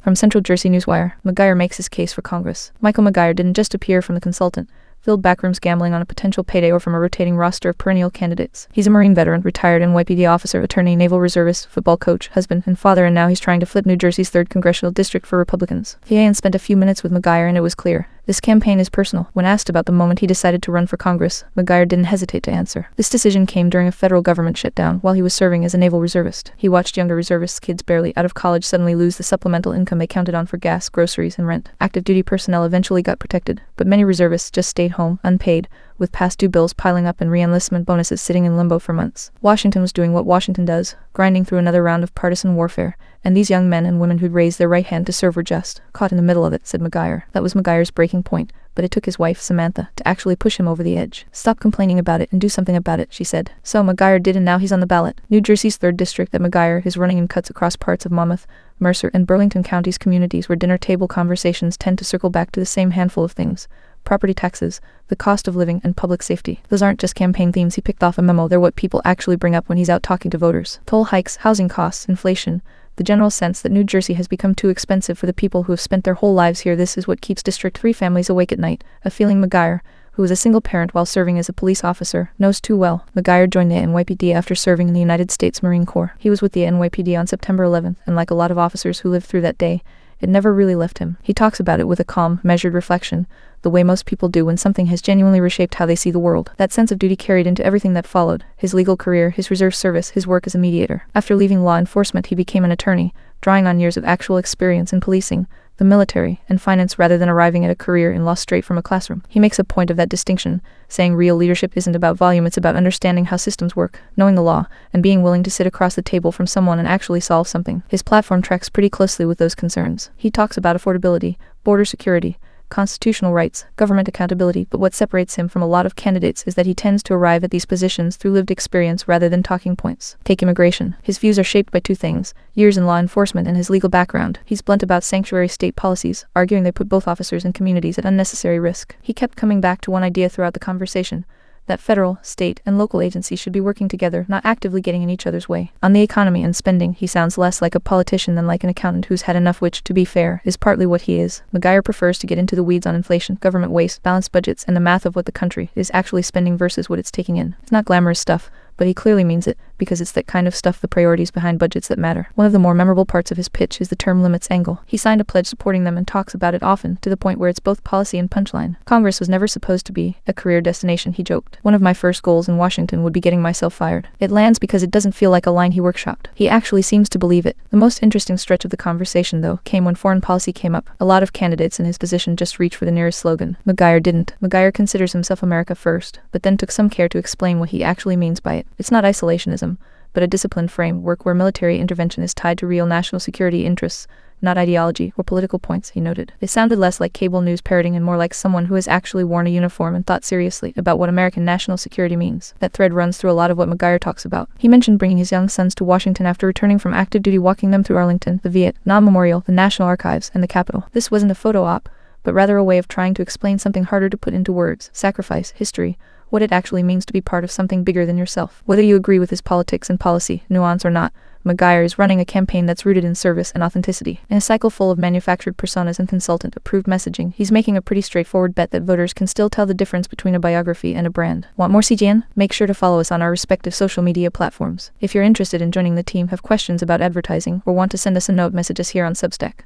From Central Jersey Newswire, Maguire makes his case for Congress. Michael Maguire didn't just appear from the consultant, filled backrooms gambling on a potential payday or from a rotating roster of perennial candidates. He's a Marine veteran, retired NYPD officer, attorney, naval reservist, football coach, husband, and father, and now he's trying to flip New Jersey's 3rd congressional district for Republicans. Ian spent a few minutes with Maguire and it was clear. This campaign is personal. When asked about the moment he decided to run for Congress, Maguire didn't hesitate to answer. This decision came during a federal government shutdown while he was serving as a naval reservist. He watched younger reservists, kids barely out of college, suddenly lose the supplemental income they counted on for gas, groceries, and rent. Active duty personnel eventually got protected, but many reservists just stayed home, unpaid, with past due bills piling up and re-enlistment bonuses sitting in limbo for months. Washington was doing what Washington does, grinding through another round of partisan warfare, and these young men and women who'd raised their right hand to serve were just caught in the middle of it, said Maguire. That was Maguire's breaking point, but it took his wife, Samantha, to actually push him over the edge. Stop complaining about it and do something about it, she said. So Maguire did, and now he's on the ballot. New Jersey's 3rd district that Maguire is running in cuts across parts of Monmouth, Mercer, and Burlington counties, communities where dinner table conversations tend to circle back to the same handful of things: property taxes, the cost of living, and public safety. Those aren't just campaign themes he picked off a memo, they're what people actually bring up when he's out talking to voters. Toll hikes, housing costs, inflation, the general sense that New Jersey has become too expensive for the people who have spent their whole lives here. This is what keeps District 3 families awake at night, a feeling Maguire, who was a single parent while serving as a police officer, knows too well. Maguire joined the NYPD after serving in the United States Marine Corps. He was with the NYPD on September 11th, and like a lot of officers who lived through that day, it never really left him. He talks about it with a calm, measured reflection, the way most people do when something has genuinely reshaped how they see the world. That sense of duty carried into everything that followed: his legal career, his reserve service, his work as a mediator. After leaving law enforcement, he became an attorney, drawing on years of actual experience in policing, the military, and finance rather than arriving at a career in law straight from a classroom. He makes a point of that distinction, saying real leadership isn't about volume, it's about understanding how systems work, knowing the law, and being willing to sit across the table from someone and actually solve something. His platform tracks pretty closely with those concerns. He talks about affordability, border security, constitutional rights, government accountability, but what separates him from a lot of candidates is that he tends to arrive at these positions through lived experience rather than talking points. Take immigration. His views are shaped by two things: years in law enforcement and his legal background. He's blunt about sanctuary state policies, arguing they put both officers and communities at unnecessary risk. He kept coming back to one idea throughout the conversation: that federal, state, and local agencies should be working together, not actively getting in each other's way. On the economy and spending, he sounds less like a politician than like an accountant who's had enough, which, to be fair, is partly what he is. Maguire prefers to get into the weeds on inflation, government waste, balanced budgets, and the math of what the country is actually spending versus what it's taking in. It's not glamorous stuff, but he clearly means it, because it's that kind of stuff, the priorities behind budgets, that matter. One of the more memorable parts of his pitch is the term limits angle. He signed a pledge supporting them and talks about it often, to the point where it's both policy and punchline. Congress was never supposed to be a career destination, he joked. One of my first goals in Washington would be getting myself fired. It lands because it doesn't feel like a line he workshopped. He actually seems to believe it. The most interesting stretch of the conversation, though, came when foreign policy came up. A lot of candidates in his position just reached for the nearest slogan. Maguire didn't. Maguire considers himself America first, but then took some care to explain what he actually means by it. It's not isolationism, but a disciplined framework where military intervention is tied to real national security interests, not ideology or political points, he noted. It sounded less like cable news parroting and more like someone who has actually worn a uniform and thought seriously about what American national security means. That thread runs through a lot of what Maguire talks about. He mentioned bringing his young sons to Washington after returning from active duty, walking them through Arlington, the Vietnam Memorial, the National Archives, and the Capitol. This wasn't a photo op, but rather a way of trying to explain something harder to put into words: sacrifice, history, what it actually means to be part of something bigger than yourself. Whether you agree with his politics and policy, nuance or not, Maguire is running a campaign that's rooted in service and authenticity. In a cycle full of manufactured personas and consultant-approved messaging, he's making a pretty straightforward bet that voters can still tell the difference between a biography and a brand. Want more CGN? Make sure to follow us on our respective social media platforms. If you're interested in joining the team, have questions about advertising, or want to send us a note, message us here on Substack.